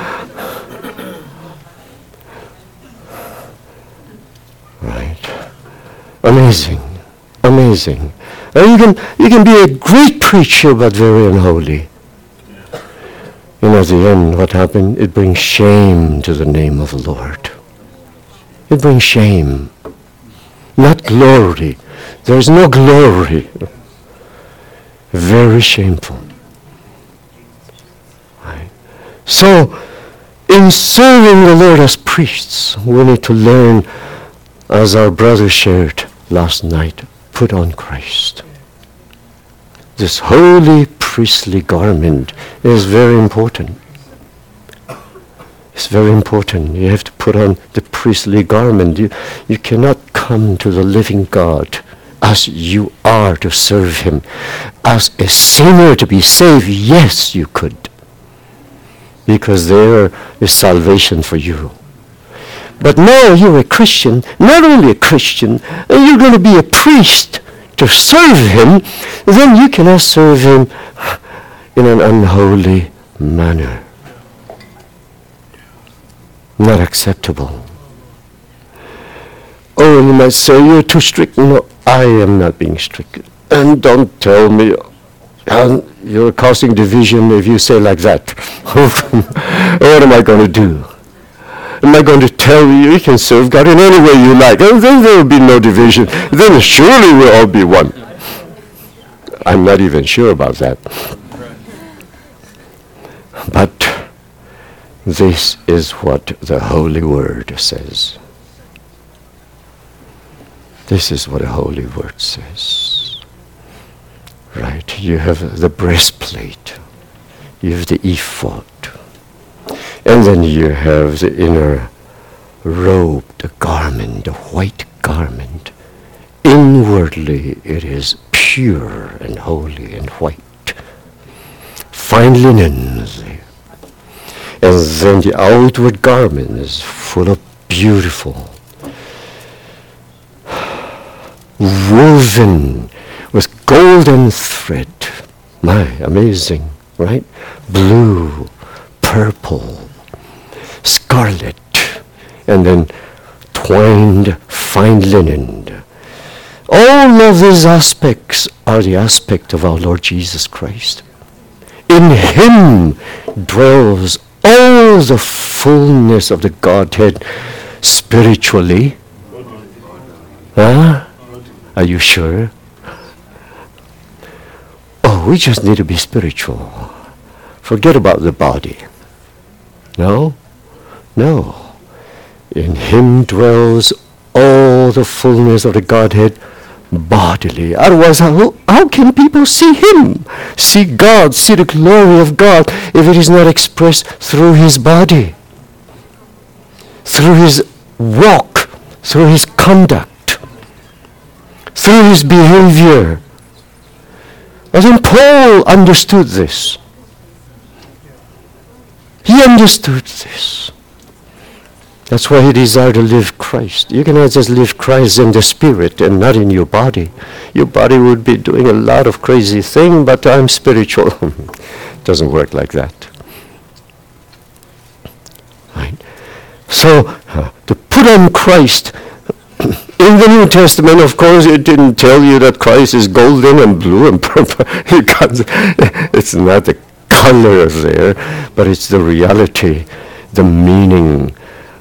Speaker 1: Right. Amazing. Amazing. And you can you can be a great preacher but very unholy. And at the end, what happened? It brings shame to the name of the Lord. It brings shame. Not glory. There is no glory. Very shameful. Right. So, in serving the Lord as priests, we need to learn, as our brother shared last night, put on Christ. This holy priestly garment is very important. It's very important. You have to put on the priestly garment. You, you cannot come to the living God as you are to serve Him. As a sinner to be saved, yes, you could. Because there is salvation for you. But now you're a Christian, not only a Christian, and you're going to be a priest to serve Him, then you cannot serve Him in an unholy manner. Not acceptable. Oh, and you might say, you're too strict. No, I am not being strict. And don't tell me uh, you're causing division if you say like that. What am I going to do? Am I going to tell you you can serve God in any way you like? And then there will be no division. Then surely we'll all be one. I'm not even sure about that. But this is what the Holy Word says. This is what the Holy Word says. Right? You have the breastplate. You have the ephod. And then you have the inner robe, the garment, the white garment. inwardly it is pure and holy and white. Fine linen there. And then the outward garment is full of beautiful, woven with golden thread. My, amazing, right? Blue, purple, scarlet, and then twined fine linen. All of these aspects are the aspect of our Lord Jesus Christ. In him dwells all the fullness of the Godhead spiritually. Huh? Are you sure? Oh, we just need to be spiritual. Forget about the body. No? No. In him dwells all the fullness of the Godhead bodily. Otherwise, how, how can people see him? See God, see the glory of God, if it is not expressed through his body, through his walk, through his conduct, through his behavior. And then Paul understood this. He understood this. That's why he desired to live Christ. You cannot just live Christ in the spirit and not in your body. Your body would be doing a lot of crazy things, but I'm spiritual. It doesn't work like that. Right? So, uh, to put on Christ, in the New Testament, of course, it didn't tell you that Christ is golden and blue and purple. It's not the color there, but it's the reality, the meaning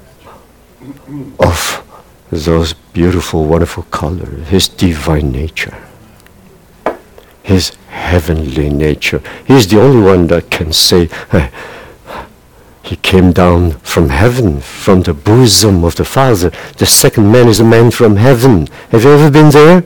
Speaker 1: of those beautiful, wonderful colors, his divine nature, his heavenly nature. He's the only one that can say, hey, he came down from heaven, from the bosom of the Father. The second man is a man from heaven. Have you ever been there?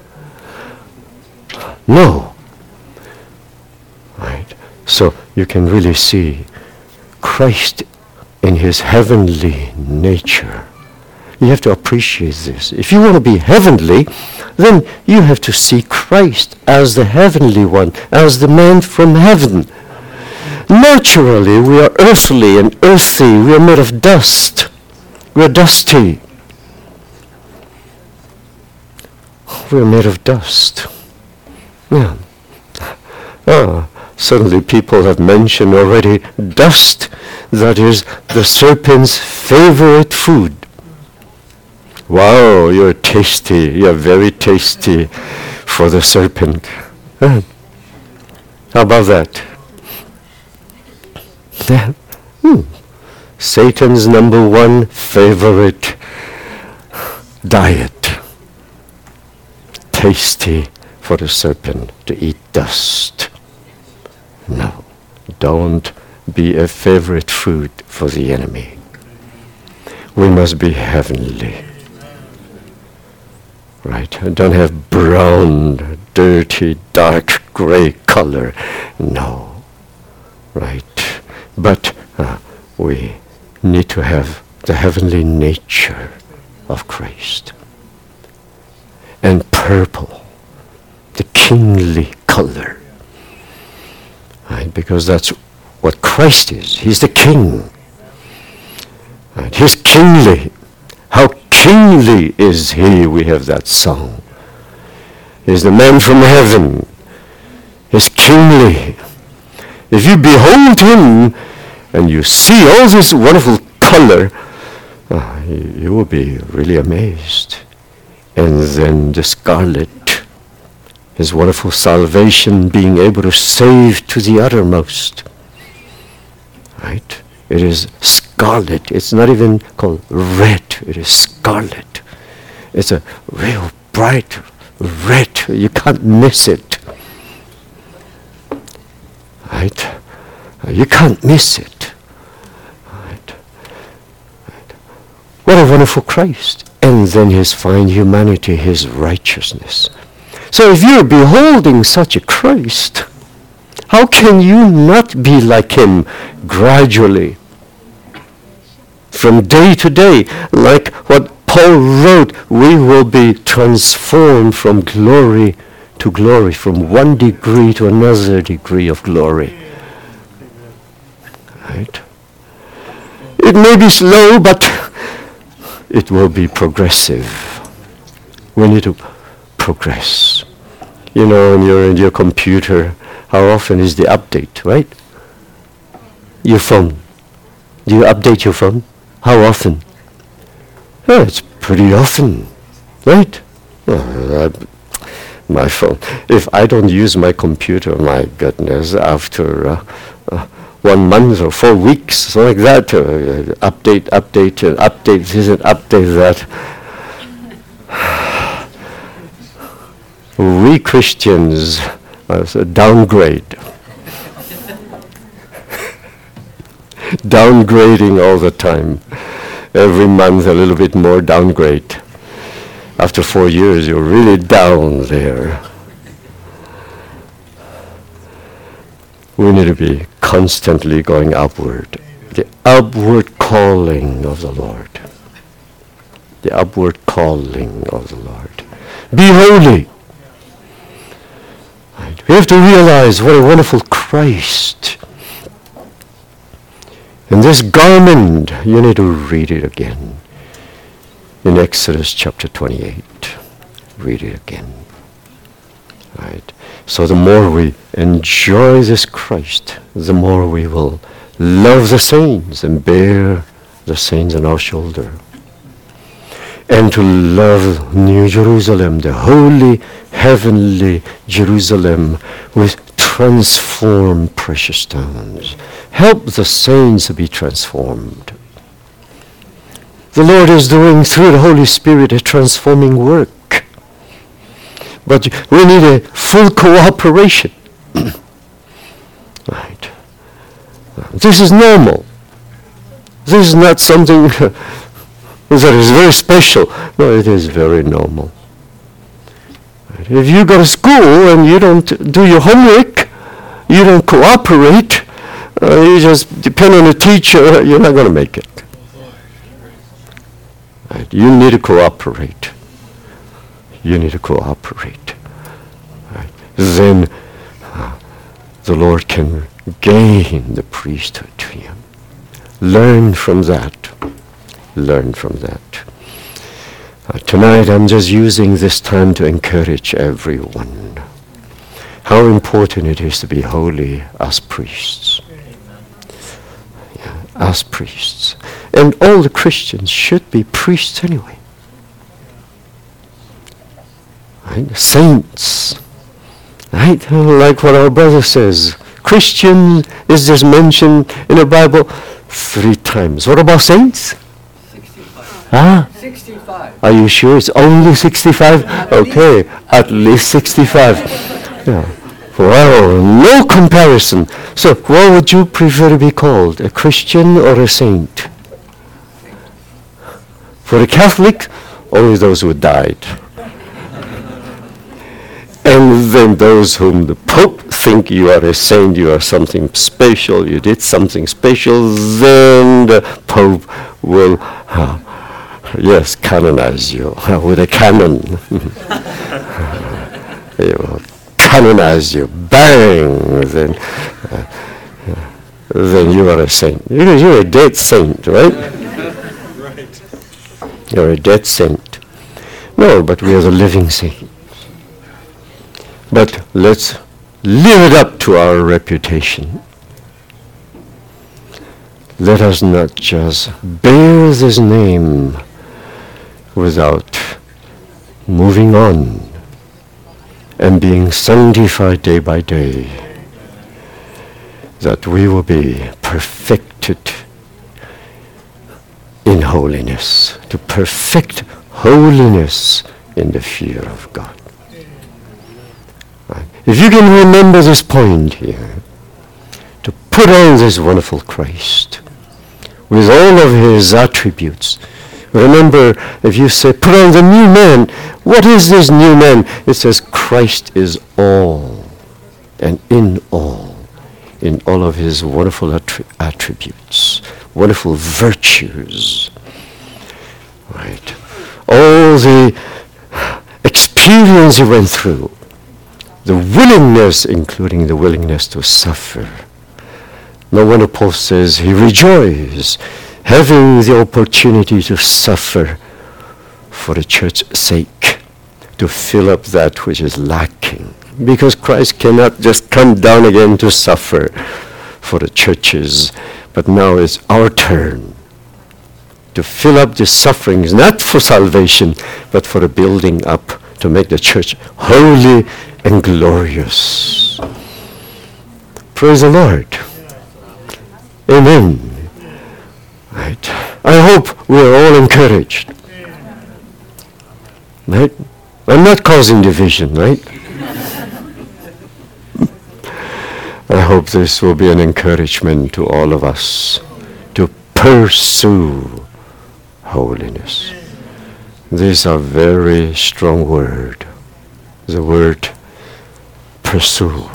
Speaker 1: No. Right. So you can really see Christ in his heavenly nature. You have to appreciate this. If you want to be heavenly, then you have to see Christ as the heavenly one, as the man from heaven. Naturally, we are earthly and earthy. We are made of dust. We are dusty. We are made of dust. Yeah. Ah, suddenly people have mentioned already dust. That is the serpent's favorite food. Wow, you're tasty. You're very tasty for the serpent. Huh? How about that? Yeah. Hmm. Satan's number one favorite diet. Tasty for the serpent to eat dust. No, don't be a favorite food for the enemy. We must be heavenly. Right? Don't have brown, dirty, dark gray color. No. Right? But uh, we need to have the heavenly nature of Christ. And purple, the kingly color. Right? Because that's what Christ is. He's the king. Right? He's kingly. How kingly is he? We have that song. He's the man from heaven. He's kingly. If you behold him and you see all this wonderful color, uh, you, you will be really amazed. And then the scarlet, his wonderful salvation, being able to save to the uttermost. Right? It is scarlet. It's not even called red. It is scarlet. It's a real bright red. You can't miss it. Right? You can't miss it. Right? Right. What a wonderful Christ. And then his fine humanity, his righteousness. So if you're beholding such a Christ, how can you not be like him gradually? From day to day, like what Paul wrote, we will be transformed from glory to glory, from one degree to another degree of glory. Right? It may be slow, but it will be progressive. We need to progress. You know, when you're in your computer, how often is the update, right? Your phone. Do you update your phone? How often? Oh, it's pretty often, right? Oh, I, my phone. If I don't use my computer, my goodness, after uh, uh, one month or four weeks, something like that, uh, update, update, uh, update this and update that. We Christians uh, downgrade. Downgrading all the time. Every month a little bit more downgrade. After four years, you're really down there. We need to be constantly going upward. The upward calling of the Lord. The upward calling of the Lord. Be holy. Right. We have to realize what a wonderful Christ. And this garment, you need to read it again. In Exodus chapter twenty-eight. Read it again. Right. So the more we enjoy this Christ, the more we will love the saints and bear the saints on our shoulder. And to love New Jerusalem, the holy, heavenly Jerusalem with transformed precious stones. Help the saints to be transformed. The Lord is doing through the Holy Spirit a transforming work. But we need a full cooperation. Right. This is normal. This is not something that is very special. No, it is very normal. Right. If you go to school and you don't do your homework, you don't cooperate, uh, you just depend on the teacher, you're not going to make it. Right. You need to cooperate. You need to cooperate. Right. Then uh, the Lord can gain the priesthood to you. Learn from that. Learn from that. Uh, tonight I'm just using this time to encourage everyone how important it is to be holy as priests. Yeah, as priests. And all the Christians should be priests anyway. Right? Saints. Right? Like what our brother says. Christian is just mentioned in the Bible three times. What about saints?
Speaker 2: sixty-five.
Speaker 1: Ah?
Speaker 2: sixty-five.
Speaker 1: Are you sure it's only sixty-five? Okay, at least sixty-five. Yeah. Well, no comparison. So what would you prefer to be called? A Christian or a saint? For a Catholic, only those who died. And then those whom the Pope think you are a saint, you are something special, you did something special, then the Pope will, uh, yes, canonize you uh, with a canon. He will canonize you, bang, then, uh, uh, then you are a saint. You're, you're a dead saint, right?
Speaker 2: Right.
Speaker 1: You're a dead saint. No, but we are the living saints. But let's live it up to our reputation. Let us not just bear this name without moving on and being sanctified day by day, that we will be perfected in holiness, to perfect holiness in the fear of God. Right. If you can remember this point here, to put on this wonderful Christ with all of his attributes. Remember, if you say, put on the new man, what is this new man? It says Christ is all and in all, in all of his wonderful attri- attributes, wonderful virtues. Right. all the experience he went through, the willingness, including the willingness to suffer. No wonder Paul says he rejoiced, having the opportunity to suffer for the church's sake, to fill up that which is lacking. Because Christ cannot just come down again to suffer for the churches, but now it's our turn to fill up the sufferings, not for salvation, but for the building up, to make the church holy and glorious. Praise the Lord. Amen. Right. I hope we are all encouraged. Right? I'm not causing division, right? I hope this will be an encouragement to all of us to pursue holiness. These are very strong words. The word pursue.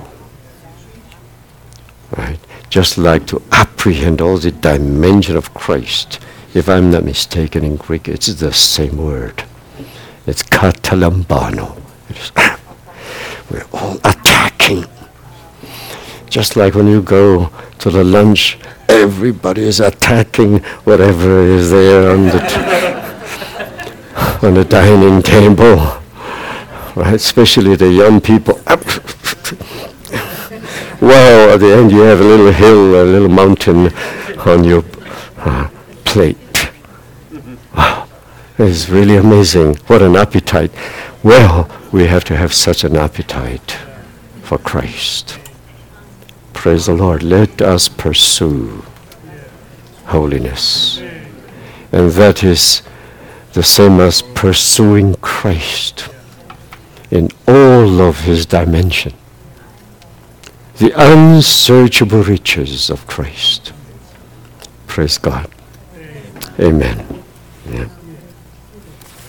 Speaker 1: Right? Just like to apprehend all the dimension of Christ. If I'm not mistaken, in Greek, it's the same word. It's katalambano. It's, we're all attacking. Just like when you go to the lunch, everybody is attacking whatever is there on the t- on the dining table, right? Especially the young people. Wow! At the end, you have a little hill, a little mountain on your uh, plate. Wow! It's really amazing. What an appetite! Well, we have to have such an appetite for Christ. Praise the Lord. Let us pursue holiness. And that is the same as pursuing Christ in all of his dimension. The unsearchable riches of Christ. Praise God. Amen. Yeah.